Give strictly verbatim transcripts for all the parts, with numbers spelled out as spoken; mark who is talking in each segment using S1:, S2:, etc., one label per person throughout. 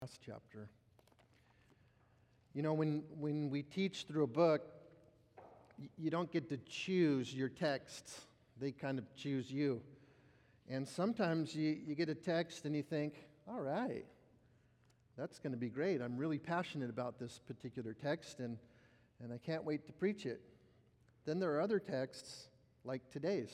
S1: last chapter. You know, when, when we teach through a book, y- you don't get to choose your texts. They kind of choose you. And sometimes you, you get a text and you think, all right, that's going to be great. I'm really passionate about this particular text, and, and I can't wait to preach it. Then there are other texts, like today's.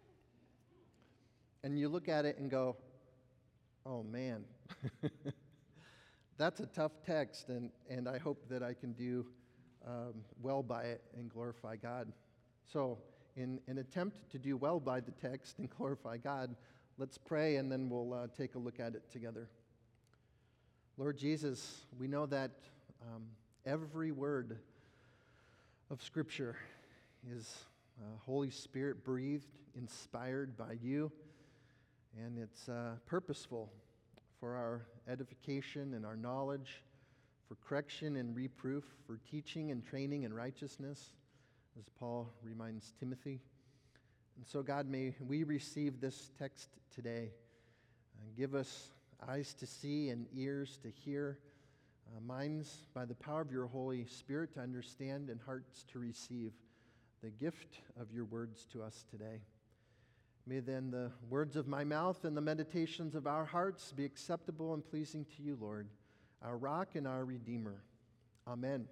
S1: And you look at it and go, oh man, that's a tough text, and, and I hope that I can do um, well by it and glorify God. So, in an attempt to do well by the text and glorify God, let's pray and then we'll uh, take a look at it together. Lord Jesus, we know that um, every word of Scripture is uh, Holy Spirit breathed, inspired by you, and it's uh, purposeful for our edification and our knowledge, for correction and reproof, for teaching and training in righteousness, as Paul reminds Timothy. And so, God, may we receive this text today. Uh, give us eyes to see and ears to hear, uh, minds by the power of your Holy Spirit to understand, and hearts to receive the gift of your words to us today. May then the words of my mouth and the meditations of our hearts be acceptable and pleasing to you, Lord, our rock and our Redeemer. Amen.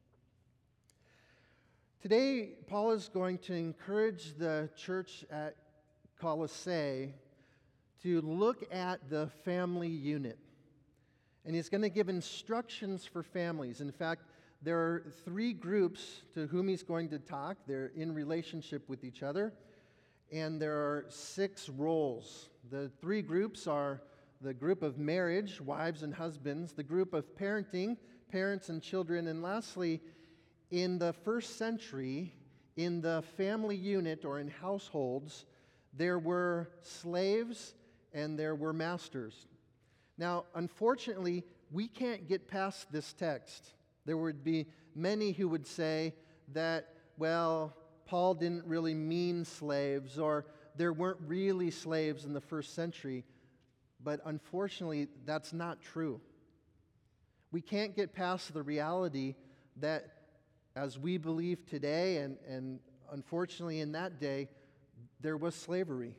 S1: Today, Paul is going to encourage the church at Colossae to look at the family unit. And he's going to give instructions for families. In fact, there are three groups to whom he's going to talk. They're in relationship with each other. And there are six roles. The three groups are the group of marriage, wives and husbands, the group of parenting, parents and children, and lastly, in the first century, in the family unit or in households, there were slaves and there were masters. Now, unfortunately, we can't get past this text. There would be many who would say that, well, Paul didn't really mean slaves, or there weren't really slaves in the first century. But unfortunately, that's not true. We can't get past the reality that as we believe today, and, and unfortunately in that day, there was slavery.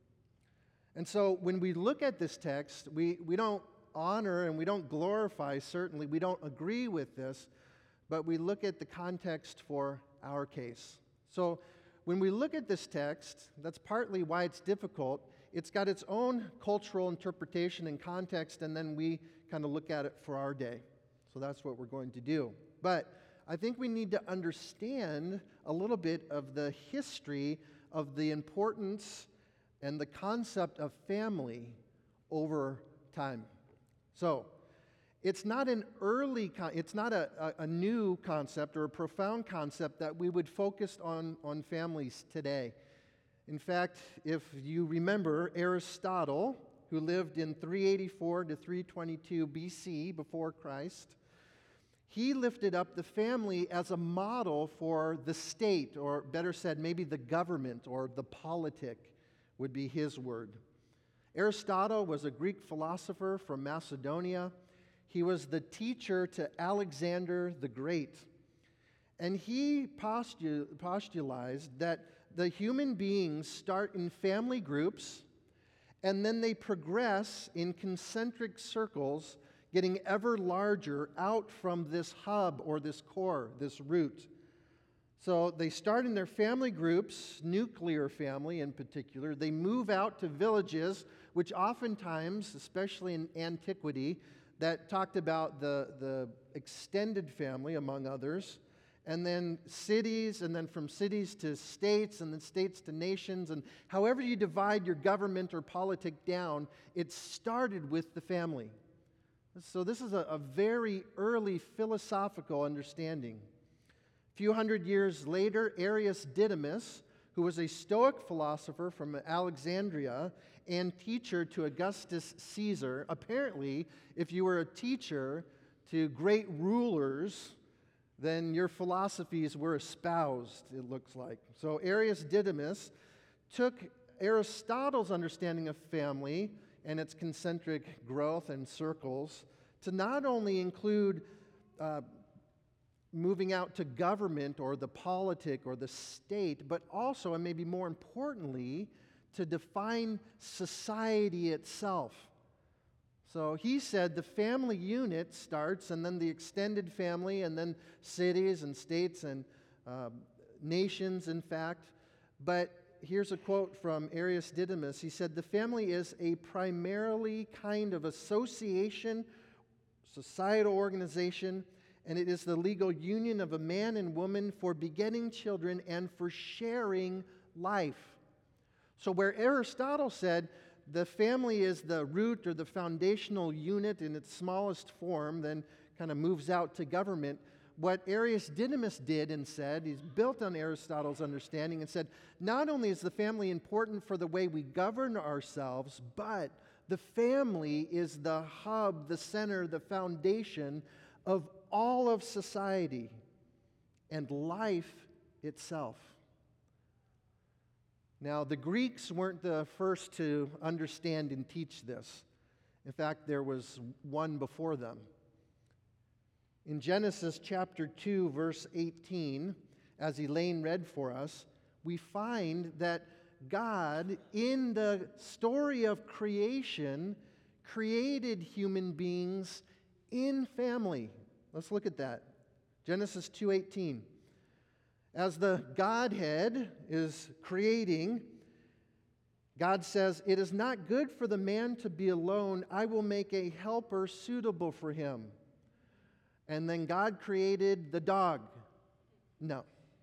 S1: And so when we look at this text, we, we don't honor and we don't glorify, certainly, we don't agree with this, but we look at the context for our case. So when we look at this text, that's partly why it's difficult. It's got its own cultural interpretation and context, and then we kind of look at it for our day. So that's what we're going to do. But I think we need to understand a little bit of the history of the importance and the concept of family over time. So it's not an early, con- it's not a, a, a new concept or a profound concept that we would focus on, on families today. In fact, if you remember Aristotle, who lived in three eighty-four to three twenty-two B C before Christ, he lifted up the family as a model for the state, or better said, maybe the government or the politic would be his word. Aristotle was a Greek philosopher from Macedonia. He was the teacher to Alexander the Great. And he postu- postulated that the human beings start in family groups, and then they progress in concentric circles, getting ever larger out from this hub or this core, this root. So they start in their family groups, nuclear family in particular. They move out to villages, which oftentimes, especially in antiquity, that talked about the, the extended family, among others, and then cities, and then from cities to states, and then states to nations, and however you divide your government or politic down, it started with the family. So this is a, a very early philosophical understanding. A few hundred years later, Arius Didymus, who was a Stoic philosopher from Alexandria and teacher to Augustus Caesar. Apparently, if you were a teacher to great rulers, then your philosophies were espoused, it looks like. So Arius Didymus took Aristotle's understanding of family and its concentric growth and circles to not only include uh, moving out to government or the politic or the state, but also, and maybe more importantly, to define society itself. So he said the family unit starts, and then the extended family, and then cities and states and uh, nations, in fact. But here's a quote from Arius Didymus. He said, "The family is a primarily kind of association, societal organization, and it is the legal union of a man and woman for begetting children and for sharing life." So where Aristotle said the family is the root or the foundational unit in its smallest form, then kind of moves out to government, what Arius Didymus did and said, he's built on Aristotle's understanding and said, not only is the family important for the way we govern ourselves, but the family is the hub, the center, the foundation of all of society and life itself. Now, the Greeks weren't the first to understand and teach this. In fact, there was one before them. In Genesis chapter two, verse eighteen, as Elaine read for us, we find that God, in the story of creation, created human beings in family. Let's look at that. Genesis two eighteen. As the Godhead is creating, God says, "It is not good for the man to be alone. I will make a helper suitable for him." And then God created the dog. No.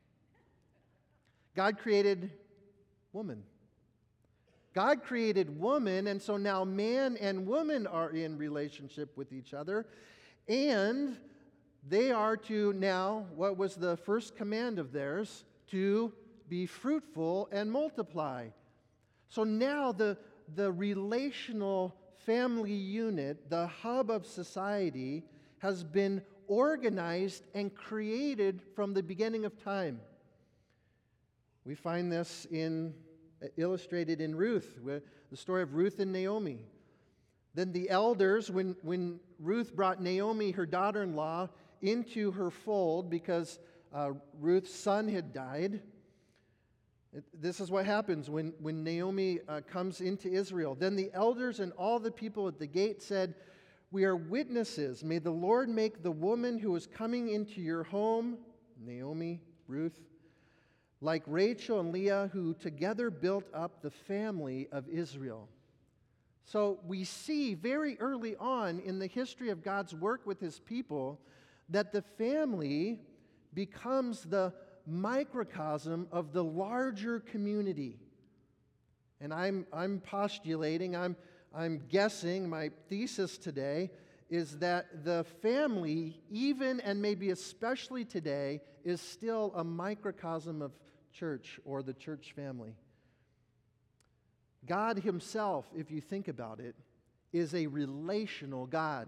S1: God created woman. God created woman, and so now man and woman are in relationship with each other, and they are to now, what was the first command of theirs? To be fruitful and multiply. So now the, the relational family unit, the hub of society, has been organized and created from the beginning of time. We find this in illustrated in Ruth, with the story of Ruth and Naomi. Then the elders, when, when Ruth brought Naomi, her daughter-in-law, into her fold because uh, Ruth's son had died, it, this is what happens when, when Naomi uh, comes into Israel. Then the elders and all the people at the gate said, "We are witnesses. May the Lord make the woman who is coming into your home," Naomi, Ruth, "like Rachel and Leah, who together built up the family of Israel." So we see very early on in the history of God's work with his people that the family becomes the microcosm of the larger community. And I'm, I'm postulating, I'm, I'm guessing, my thesis today is that the family, even and maybe especially today, is still a microcosm of church or the church family. God himself, if you think about it, is a relational God.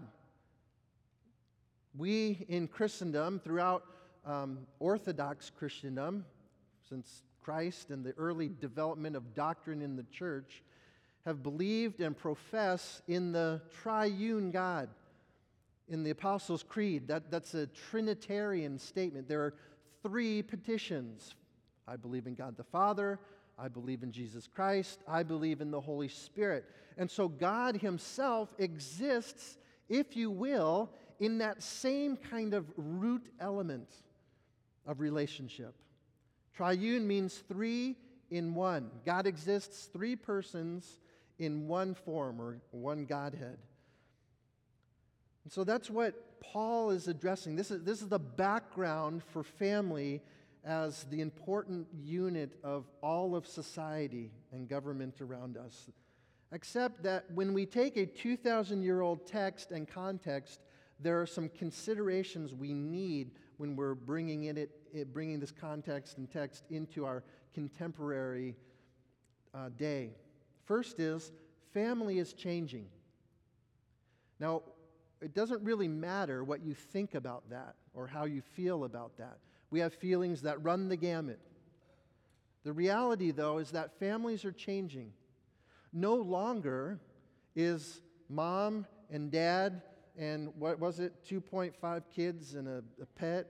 S1: We in Christendom, throughout um, Orthodox Christendom, since Christ and the early development of doctrine in the church, have believed and profess in the triune God. In the Apostles' Creed, that, that's a Trinitarian statement. There are three petitions. I believe in God the Father, I believe in Jesus Christ, I believe in the Holy Spirit. And so God himself exists, if you will, in that same kind of root element of relationship. Triune means three in one. God exists, three persons in one form or one Godhead. And so that's what Paul is addressing. This is, this is the background for family as the important unit of all of society and government around us. Except that when we take a two thousand year old text and context, there are some considerations we need when we're bringing in it, it bringing this context and text into our contemporary uh, day. First is, family is changing. Now, it doesn't really matter what you think about that or how you feel about that. We have feelings that run the gamut. The reality, though, is that families are changing. No longer is mom and dad and what was it, two point five kids and a, a pet.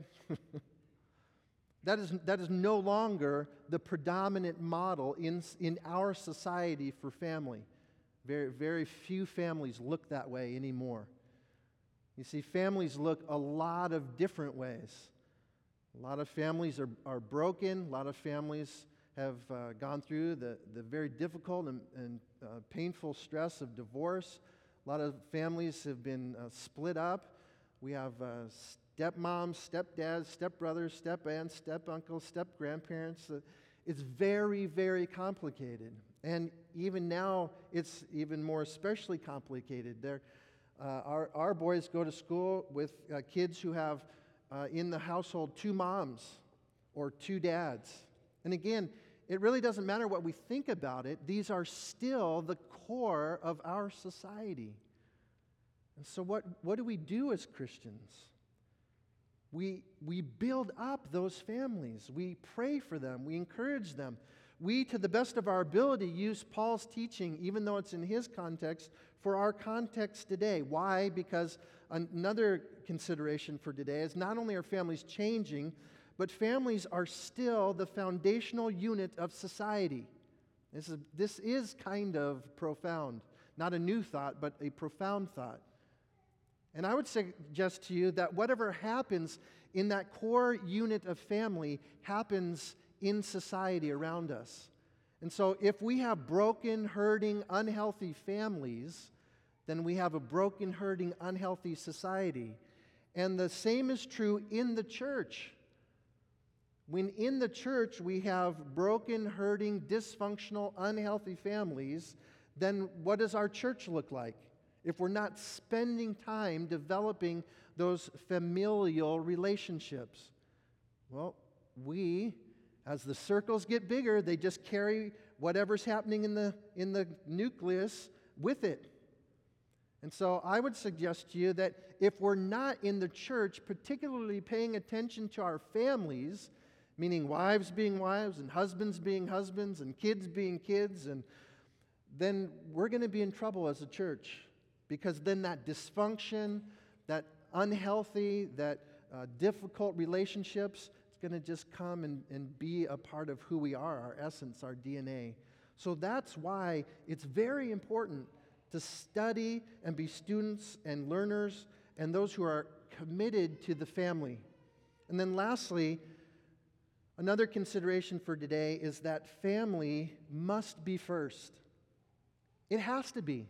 S1: That is, that is no longer the predominant model in, in our society for family. Very, very few families look that way anymore. You see, families look a lot of different ways. A lot of families are, are broken. A lot of families have uh, gone through the, the very difficult and, and uh, painful stress of divorce. A lot of families have been uh, split up. We have uh, stepmoms, stepdads, stepbrothers, step-aunts, step-uncles, step-grandparents. Uh, it's very, very complicated. And even now, it's even more especially complicated. There, uh, our, our boys go to school with uh, kids who have uh, in the household two moms or two dads. And again, it really doesn't matter what we think about it. These are still the core of our society. And so what, what do we do as Christians? We, we build up those families. We pray for them. We encourage them. We, to the best of our ability, use Paul's teaching, even though it's in his context, for our context today. Why? Because another consideration for today is not only are families changing, but families are still the foundational unit of society. This is, this is kind of profound. Not a new thought, but a profound thought. And I would suggest to you that whatever happens in that core unit of family happens in society around us. And so if we have broken, hurting, unhealthy families, then we have a broken, hurting, unhealthy society. And the same is true in the church. When in the church we have broken, hurting, dysfunctional, unhealthy families, then what does our church look like? If we're not spending time developing those familial relationships. Well, we, as the circles get bigger, they just carry whatever's happening in the, in the nucleus with it. And so I would suggest to you that if we're not in the church particularly paying attention to our families, meaning wives being wives and husbands being husbands and kids being kids, and then we're going to be in trouble as a church. Because then that dysfunction, that unhealthy, that uh, difficult relationships, it's going to just come and, and be a part of who we are, our essence, our D N A. So that's why it's very important to study and be students and learners and those who are committed to the family. And then lastly, another consideration for today is that family must be first. It has to be.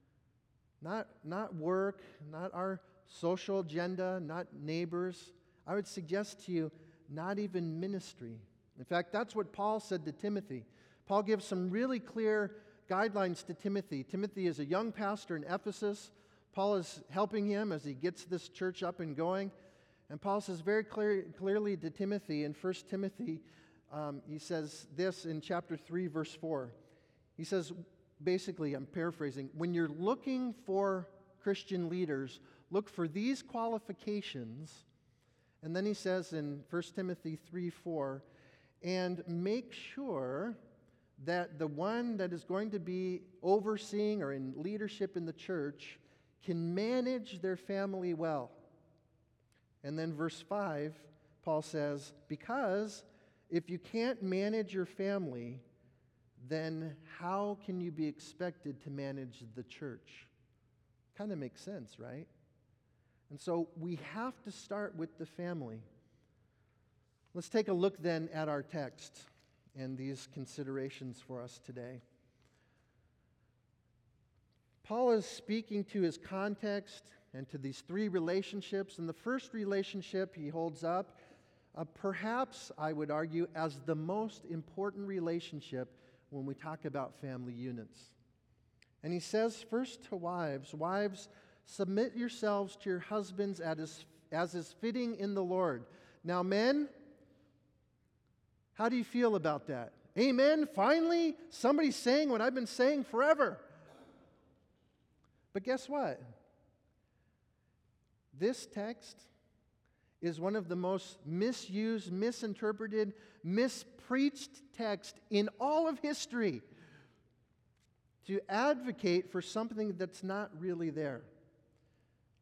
S1: Not, not work, not our social agenda, not neighbors. I would suggest to you, not even ministry. In fact, that's what Paul said to Timothy. Paul gives some really clear guidelines to Timothy. Timothy is a young pastor in Ephesus. Paul is helping him as he gets this church up and going. And Paul says very clear, clearly to Timothy in First Timothy, um, he says this in chapter three, verse four. He says, basically, I'm paraphrasing, when you're looking for Christian leaders, look for these qualifications. And then he says in First Timothy three four, and make sure that the one that is going to be overseeing or in leadership in the church can manage their family well. And then verse five, Paul says, because if you can't manage your family, then how can you be expected to manage the church? Kind of makes sense, right? And so we have to start with the family. Let's take a look then at our text and these considerations for us today. Paul is speaking to his context and to these three relationships. And the first relationship he holds up, uh, perhaps I would argue, as the most important relationship when we talk about family units. And he says first to wives, wives, submit yourselves to your husbands as is, as is fitting in the Lord. Now, men, how do you feel about that? Amen? Finally, somebody's saying what I've been saying forever. But guess what? This text is one of the most misused, misinterpreted, mispreached texts in all of history to advocate for something that's not really there.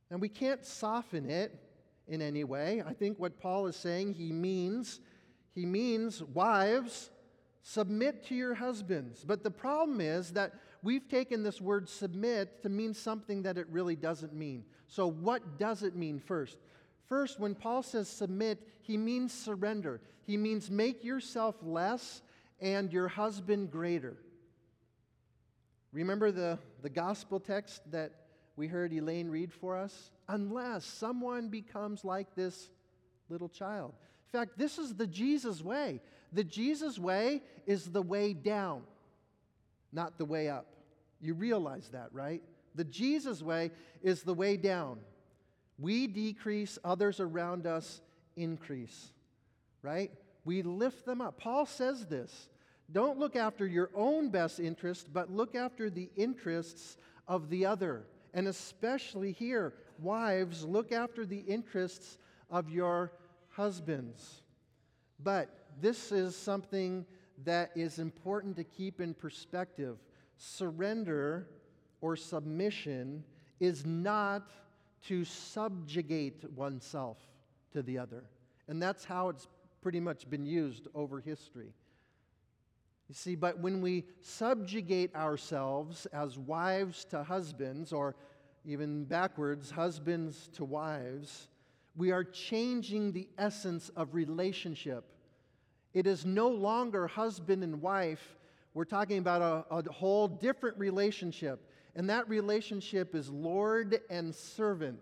S1: And we can't soften it in any way. I think what Paul is saying, he means, he means, wives, submit to your husbands. But the problem is that we've taken this word submit to mean something that it really doesn't mean. So what does it mean first? First, when Paul says submit, he means surrender. He means make yourself less and your husband greater. Remember the, the gospel text that we heard Elaine read for us? Unless someone becomes like this little child. In fact, this is the Jesus way. The Jesus way is the way down, not the way up. You realize that, right? The Jesus way is the way down. We decrease, others around us increase, right? We lift them up. Paul says this. Don't look after your own best interest, but look after the interests of the other. And especially here, wives, look after the interests of your husbands. But this is something that is important to keep in perspective. Surrender or submission is not to subjugate oneself to the other. And that's how it's pretty much been used over history. You see, but when we subjugate ourselves as wives to husbands, or even backwards, husbands to wives, we are changing the essence of relationship. It is no longer husband and wife. We're talking about a, a whole different relationship. And that relationship is Lord and servant.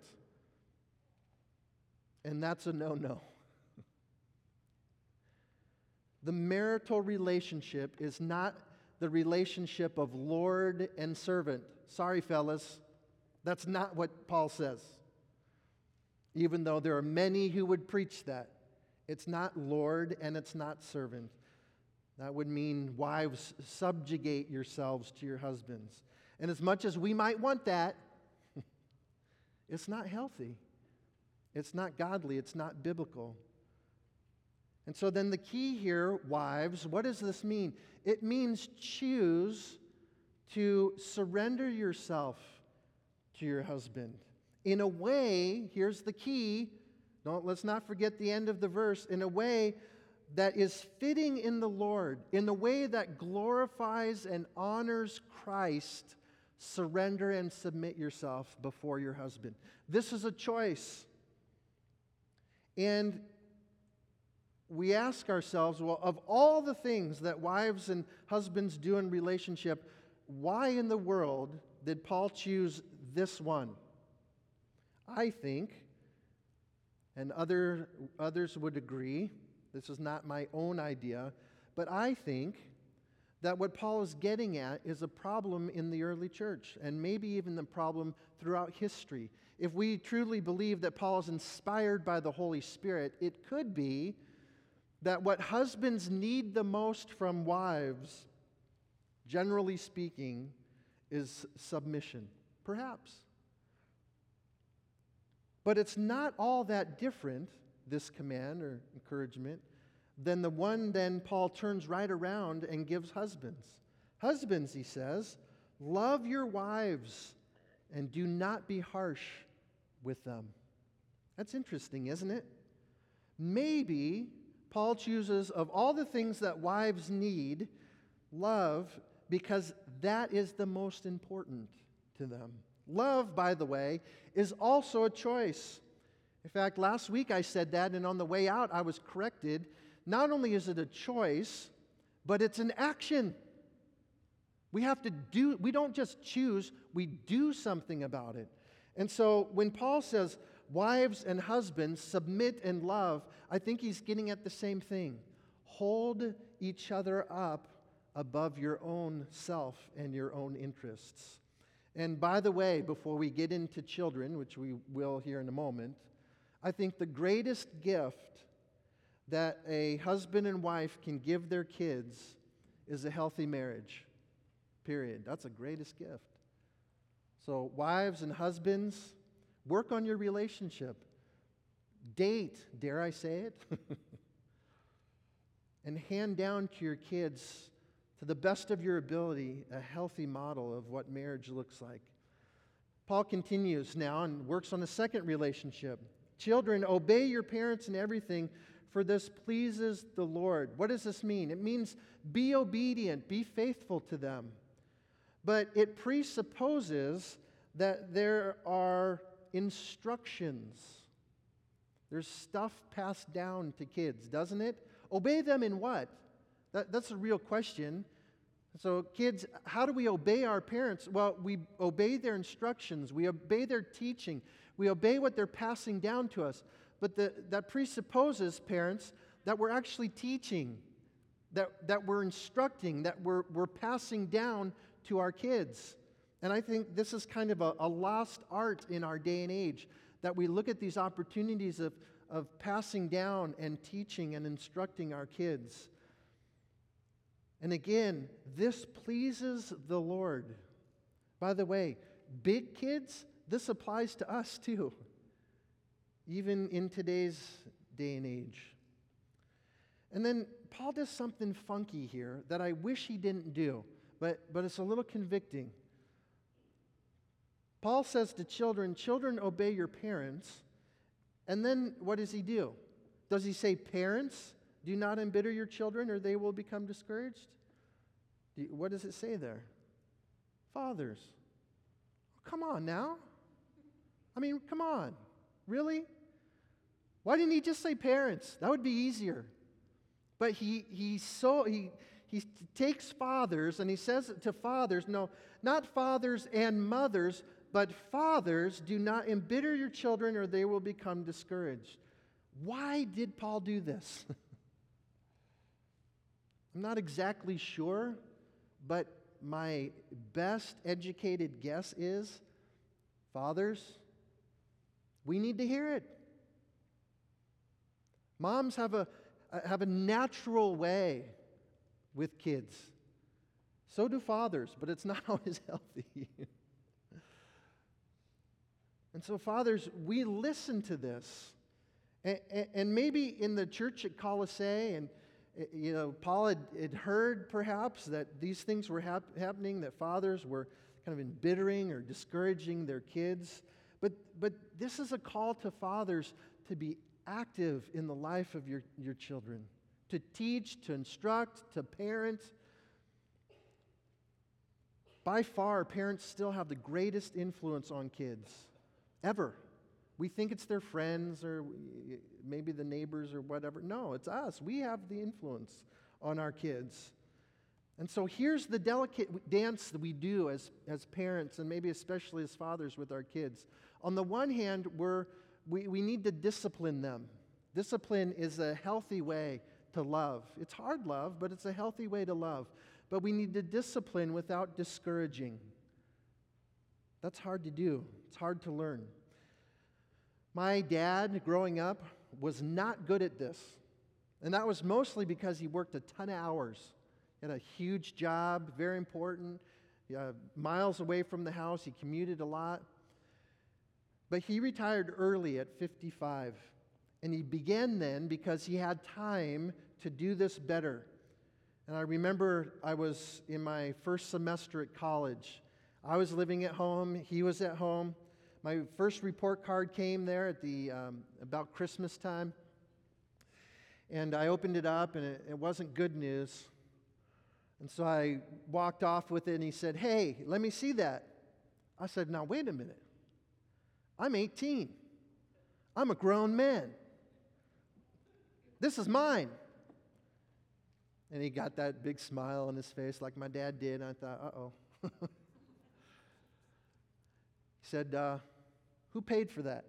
S1: And that's a no-no. The marital relationship is not the relationship of Lord and servant. Sorry, fellas. That's not what Paul says. Even though there are many who would preach that. It's not Lord and it's not servant. That would mean, wives, subjugate yourselves to your husbands. And as much as we might want that, it's not healthy. It's not godly. It's not biblical. And so then the key here, wives, what does this mean? It means choose to surrender yourself to your husband. In a way, here's the key, don't, let's not forget the end of the verse, in a way that is fitting in the Lord, in a way that glorifies and honors Christ, surrender and submit yourself before your husband. This is a choice. And we ask ourselves, well, of all the things that wives and husbands do in relationship, why in the world did Paul choose this one? I think, and other, others would agree, this is not my own idea, but I think that what Paul is getting at is a problem in the early church, and maybe even the problem throughout history. If we truly believe that Paul is inspired by the Holy Spirit, it could be that what husbands need the most from wives, generally speaking, is submission. Perhaps. But it's not all that different, this command or encouragement, than the one then Paul turns right around and gives husbands. Husbands, he says, love your wives and do not be harsh with them. That's interesting, isn't it? Maybe Paul chooses, of all the things that wives need, love, because that is the most important to them. Love, by the way, is also a choice. In fact, last week I said that, and on the way out I was corrected. Not only is it a choice, but it's an action. We have to do, we don't just choose, we do something about it. And so when Paul says, wives and husbands, submit and love, I think he's getting at the same thing. Hold each other up above your own self and your own interests. And by the way, before we get into children, which we will here in a moment, I think the greatest gift that a husband and wife can give their kids is a healthy marriage. Period. That's the greatest gift. So wives and husbands, work on your relationship. Date, dare I say it? And hand down to your kids, to the best of your ability, a healthy model of what marriage looks like. Paul continues now and works on a second relationship. Children, obey your parents in everything, for this pleases the Lord. What does this mean? It means be obedient, be faithful to them. But it presupposes that there are instructions. There's stuff passed down to kids, doesn't it? Obey them in what? That, that's a real question. So kids, how do we obey our parents? Well, we obey their instructions. We obey their teaching. We obey what they're passing down to us. But the, that presupposes, parents, that we're actually teaching, that, that we're instructing, that we're, we're passing down to our kids. And I think this is kind of a, a lost art in our day and age, that we look at these opportunities of, of passing down and teaching and instructing our kids. And again, this pleases the Lord. By the way, big kids, this applies to us too, even in today's day and age. And then Paul does something funky here that I wish he didn't do, but, but it's a little convicting. Paul says to children, children, obey your parents. And then what does he do? Does he say, parents, do not embitter your children or they will become discouraged? Do you, what does it say there? Fathers. Come on now. I mean, come on. Really? Why didn't he just say parents? That would be easier. But he he so he he takes fathers and he says to fathers, no, not fathers and mothers, but fathers, do not embitter your children or they will become discouraged. Why did Paul do this? I'm not exactly sure, but my best educated guess is, fathers, we need to hear it. Moms have a have a natural way with kids. So do fathers, but it's not always healthy. And so, fathers, we listen to this. And, and maybe in the church at Colossae, and you know, Paul had, had heard perhaps that these things were hap- happening, that fathers were kind of embittering or discouraging their kids. But, but this is a call to fathers to be active in the life of your, your children, to teach, to instruct, to parent. By far, parents still have the greatest influence on kids, ever. We think it's their friends or maybe the neighbors or whatever. No, it's us. We have the influence on our kids. And so here's the delicate dance that we do as, as parents and maybe especially as fathers with our kids. On the one hand, we're, we, we need to discipline them. Discipline is a healthy way to love. It's hard love, but it's a healthy way to love. But we need to discipline without discouraging. That's hard to do. It's hard to learn. My dad, growing up, was not good at this. And that was mostly because he worked a ton of hours. He had a huge job, very important, uh, miles away from the house. He commuted a lot. But he retired early at fifty-five. And he began then because he had time to do this better. And I remember I was in my first semester at college. I was living at home. He was at home. My first report card came there at the um, about Christmas time. And I opened it up, and it, it wasn't good news. And so I walked off with it, and he said, "Hey, let me see that." I said, "Now, wait a minute. I'm eighteen. I'm a grown man. This is mine." And he got that big smile on his face like my dad did, and I thought, uh-oh. He said, uh, "Who paid for that?"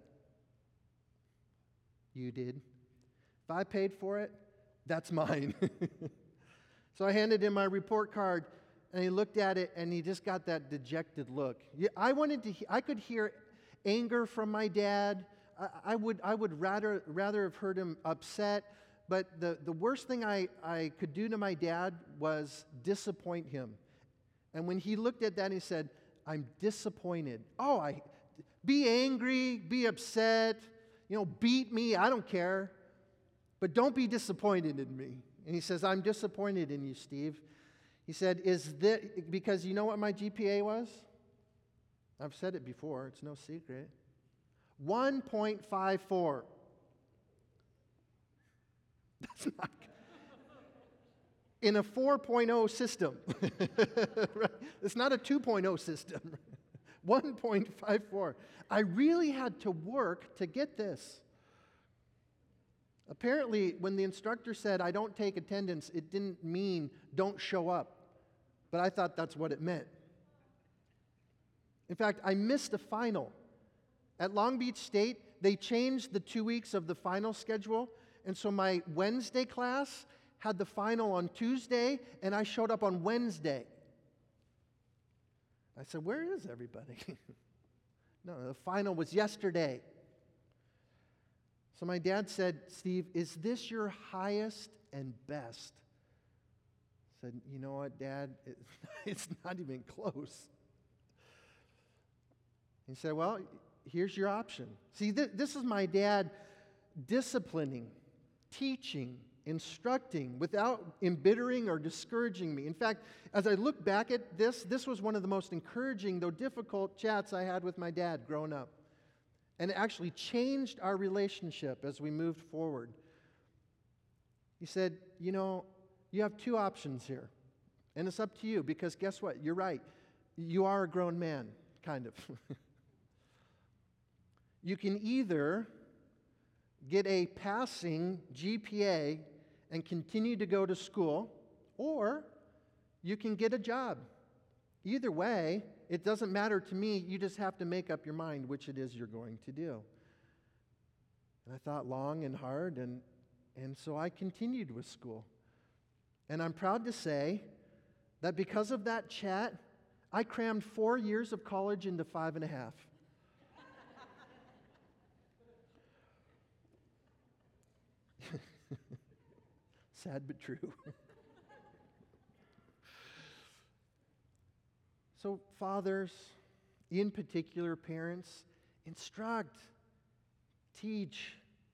S1: "You did." "If I paid for it, that's mine." So I handed him my report card, and he looked at it, and he just got that dejected look. I wanted to. I could hear anger from my dad. I, I would. I would rather rather have heard him upset. But the, the worst thing I, I could do to my dad was disappoint him. And when he looked at that, he said, "I'm disappointed." Oh, I be angry, be upset, you know, beat me, I don't care. But don't be disappointed in me. And he says, "I'm disappointed in you, Steve." He said, "Is that because you know what my G P A was?" I've said it before, it's no secret. one point five four. That's not in a four point oh system. Right? It's not a two point oh system. one point five four. I really had to work to get this. Apparently, when the instructor said, I don't take attendance, it didn't mean don't show up. But I thought that's what it meant. In fact, I missed a final. At Long Beach State, they changed the two weeks of the final schedule, and so my Wednesday class had the final on Tuesday, and I showed up on Wednesday. I said, where is everybody? No, the final was yesterday. So my dad said, Steve, is this your highest and best? I said, you know what, Dad? It, it's not even close. He said, well, here's your option. See, th- this is my dad disciplining, teaching, instructing without embittering or discouraging me. In fact, as I look back at this, this was one of the most encouraging, though difficult, chats I had with my dad growing up. And it actually changed our relationship as we moved forward. He said, you know, you have two options here. And it's up to you, because guess what? You're right. You are a grown man, kind of. You can either get a passing G P A and continue to go to school, or you can get a job. Either way, it doesn't matter to me. You just have to make up your mind which it is you're going to do. And I thought long and hard, and, and so I continued with school. And I'm proud to say that because of that chat, I crammed four years of college into five and a half. Sad but true. So fathers, in particular parents, instruct, teach,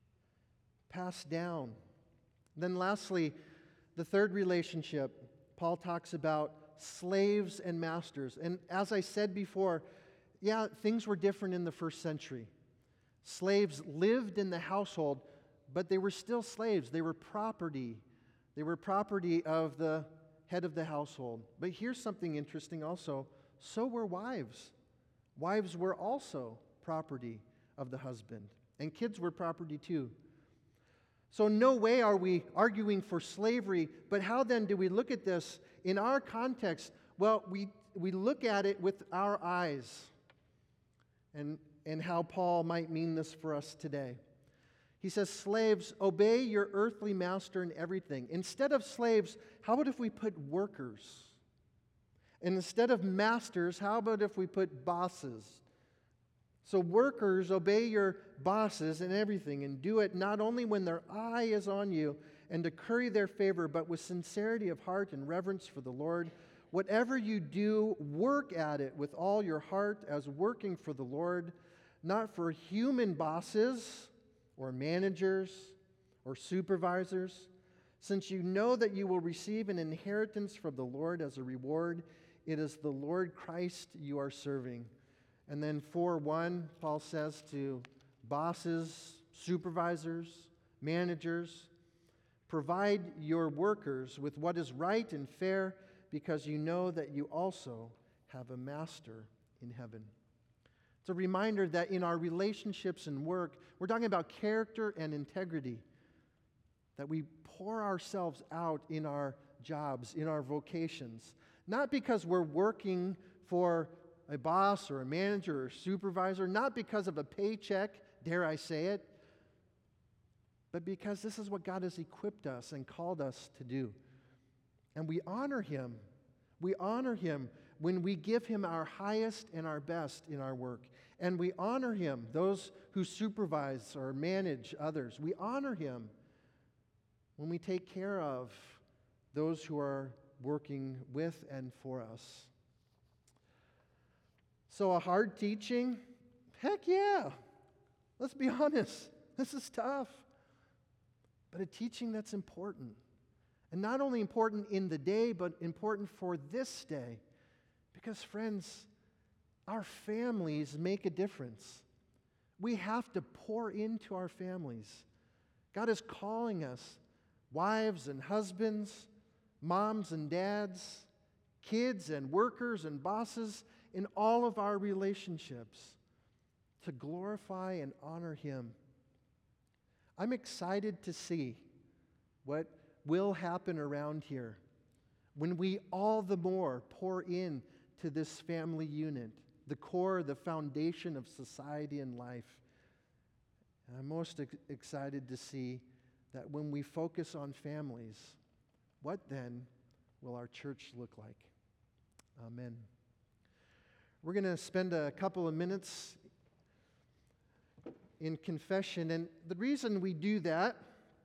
S1: pass down. Then lastly, the third relationship, Paul talks about slaves and masters. And as I said before, yeah, things were different in the first century. Slaves lived in the household, but they were still slaves. They were property. They were property of the head of the household. But here's something interesting also. So were wives. Wives were also property of the husband. And kids were property too. So no way are we arguing for slavery, but how then do we look at this in our context? Well, we, we look at it with our eyes, and, and how Paul might mean this for us today. He says, slaves, obey your earthly master in everything. Instead of slaves, how about if we put workers? And instead of masters, how about if we put bosses? So workers, obey your bosses in everything, and do it not only when their eye is on you and to curry their favor, but with sincerity of heart and reverence for the Lord. Whatever you do, work at it with all your heart as working for the Lord, not for human bosses or managers or supervisors, since you know that you will receive an inheritance from the Lord as a reward. It is the Lord Christ you are serving. And then four one, Paul says to bosses, supervisors, managers, provide your workers with what is right and fair, because you know that you also have a master in heaven. It's a reminder that in our relationships and work, we're talking about character and integrity, that we pour ourselves out in our jobs, in our vocations, not because we're working for a boss or a manager or supervisor, not because of a paycheck, dare I say it, but because this is what God has equipped us and called us to do. And we honor Him. We honor Him when we give Him our highest and our best in our work. And we honor Him, those who supervise or manage others. We honor Him when we take care of those who are working with and for us. So a hard teaching? Heck yeah. Let's be honest. This is tough. But a teaching that's important. And not only important in the day, but important for this day. Because, friends, Our families make a difference. We have to pour into our families. God is calling us, wives and husbands, moms and dads, kids and workers and bosses, in all of our relationships, to glorify and honor Him. I'm excited to see what will happen around here when we all the more pour in to this family unit, the core, the foundation of society and life. And I'm most ex- excited to see that when we focus on families, what then will our church look like? Amen. We're going to spend a couple of minutes in confession, and the reason we do that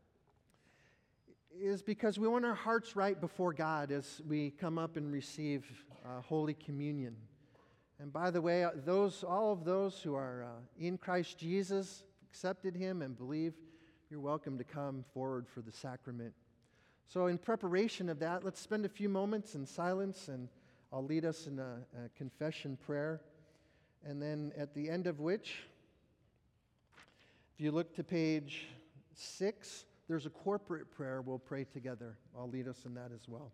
S1: is because we want our hearts right before God as we come up and receive uh, Holy Communion. And by the way, those all of those who are uh, in Christ Jesus, accepted Him and believe, you're welcome to come forward for the sacrament. So in preparation of that, let's spend a few moments in silence, and I'll lead us in a, a confession prayer. And then at the end of which, if you look to page six, there's a corporate prayer we'll pray together. I'll lead us in that as well.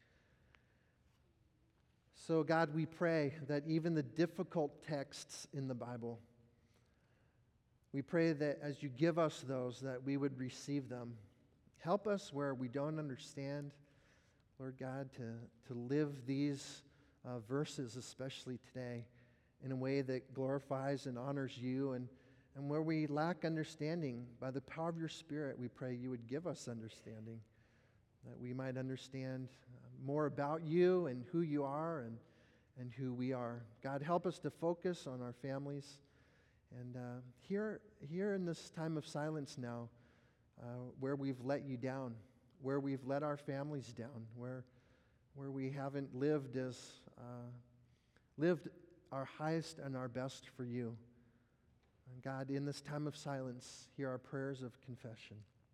S1: So God, we pray that even the difficult texts in the Bible, we pray that as you give us those, that we would receive them. Help us where we don't understand, Lord God, to, to live these uh, verses, especially today, in a way that glorifies and honors you. And, and where we lack understanding, by the power of your Spirit, we pray you would give us understanding, that we might understand uh, more about you and who you are and, and who we are. God, help us to focus on our families. And uh, here, here in this time of silence now, uh, where we've let you down, where we've let our families down, where, where we haven't lived as uh, lived our highest and our best for you. And God, in this time of silence, hear our prayers of confession.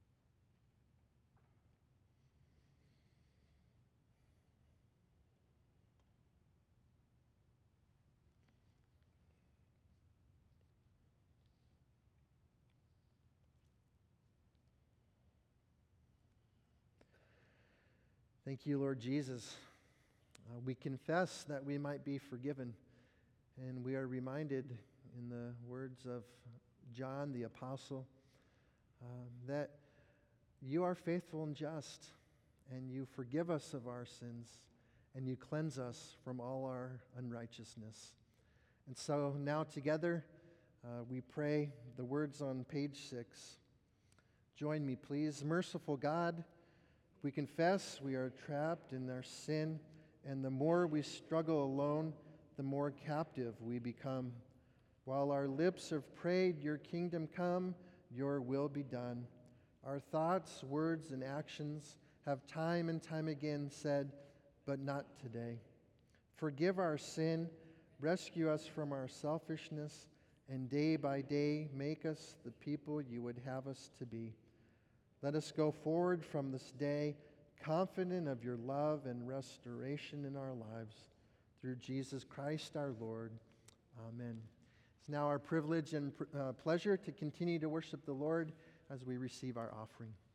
S1: Thank you, Lord Jesus. Uh, we confess that we might be forgiven, and we are reminded in the words of John the Apostle uh, that you are faithful and just, and you forgive us of our sins, and you cleanse us from all our unrighteousness. And so now together uh, we pray the words on page six. Join me, please. Merciful God, we confess we are trapped in our sin, and the more we struggle alone, the more captive we become. While our lips have prayed, your kingdom come, your will be done. Our thoughts, words, and actions have time and time again said, but not today. Forgive our sin, rescue us from our selfishness, and day by day make us the people you would have us to be. Let us go forward from this day, confident of your love and restoration in our lives. Through Jesus Christ our Lord. Amen. It's now our privilege and uh, pleasure to continue to worship the Lord as we receive our offering.